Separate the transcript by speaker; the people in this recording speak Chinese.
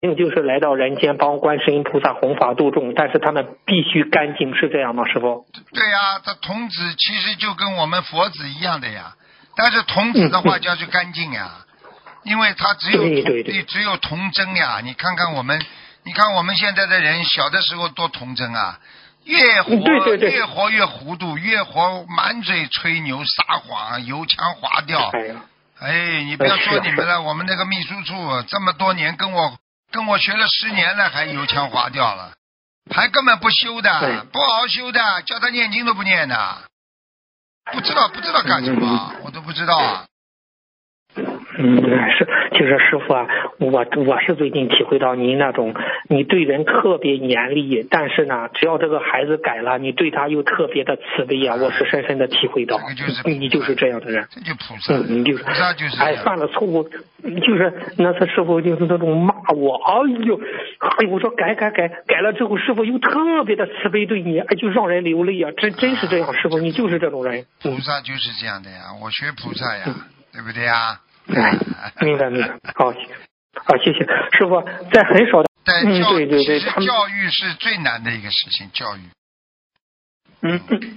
Speaker 1: 就是来到人间帮观世音菩萨弘法度众，但是他们必须干净，是这样吗，师傅？
Speaker 2: 对呀，他童子其实就跟我们佛子一样的呀，但是童子的话叫做干净呀，因为他只有童真呀。你看看我们现在的人，小的时候多童真啊，越活越糊涂，越活满嘴吹牛撒谎，油腔滑调。哎，你不要说你们了，我们那个秘书处这么多年跟我学了10年了，还油腔滑调了，还根本不修的，不好好修的，叫他念经都不念的，不知道干什么，我都不知道啊。
Speaker 1: 是，就是师傅啊，我是最近体会到您那种，你对人特别严厉，但是呢，只要这个孩子改了，你对他又特别的慈悲啊，我是深深的体会到，你就是这样的人，
Speaker 2: 这就菩萨，
Speaker 1: 你就是
Speaker 2: 菩萨就是
Speaker 1: 犯了错误，就是那次师傅就是那种骂我，我说改了之后，师傅又特别的慈悲对你，就让人流泪啊，真是这样，师傅你就是这种人，
Speaker 2: 菩萨就是这样的呀，我学菩萨呀，对不对呀？
Speaker 1: 明白，好，谢谢师傅。在很少的，
Speaker 2: 对，
Speaker 1: 对，
Speaker 2: 教育是最难的一个事情，教育。